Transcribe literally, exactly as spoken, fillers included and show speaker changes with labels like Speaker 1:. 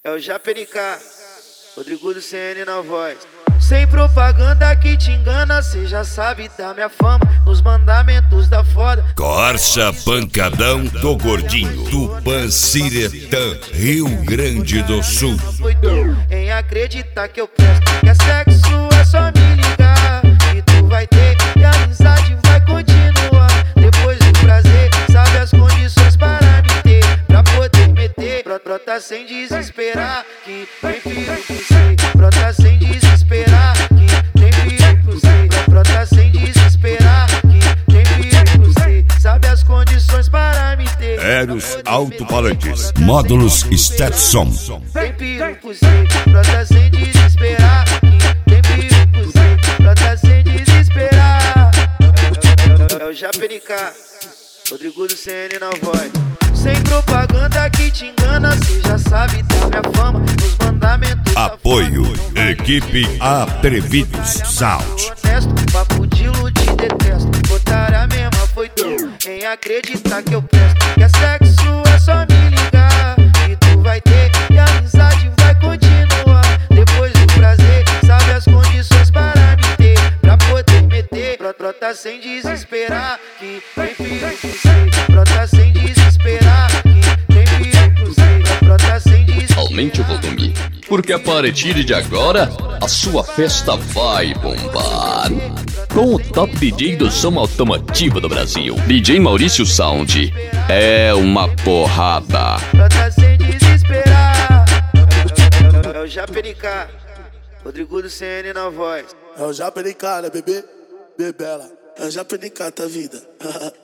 Speaker 1: É o J P N K, Rodrigo do C N na voz. Sem propaganda que te engana, cê já sabe da minha fama, nos mandamentos da foda.
Speaker 2: Corsa Pancadão do Gordinho, Tupã Ciretã, Rio Grande do Sul.
Speaker 1: Foi tu em acreditar que eu presto, que é sexo, é só me ligar, que tu vai ter e a amizade vai continuar. Depois do prazer, sabe as condições para me ter, pra poder meter. Brota sem desesperar, que tem filho que sei. Brota sem desesperar, que tem filho que sei. Brota sem desesperar, que tem filho que sei. Sabe as condições para me ter.
Speaker 2: Eros Autopalantes, módulos Stetson.
Speaker 1: Tem filho que sei. Brota sem desesperar, que tem filho que sei. Brota sem desesperar. É o J P N K, Rodrigo do C N na voz. Sem propaganda que te engana, cê já sabe da minha fama, nos mandamentos.
Speaker 2: Apoio, equipe Atrevidos Sound.
Speaker 1: Honesto, papo de te detesto. Botar a mesma foi tu em acreditar que eu presto, que é sexo, é só me ligar, que tu vai ter e a amizade vai continuar. Depois do prazer, sabe as condições para me ter, pra poder meter. Brota sem desesperar, que tem filho que sei. Brota sem desesperar, que tem filho que sei. Brota sem desesperar.
Speaker 3: Aumente o volume, porque a partir de agora a sua festa vai bombar. Com o top D J do som automotivo do Brasil, D J Maurício Sound, é uma porrada.
Speaker 1: Brota sem desesperar. É o J P N K, Rodrigo do C N na voz.
Speaker 4: É o J P N K, né, bebê? Bebela. É o J P N K, tá vida.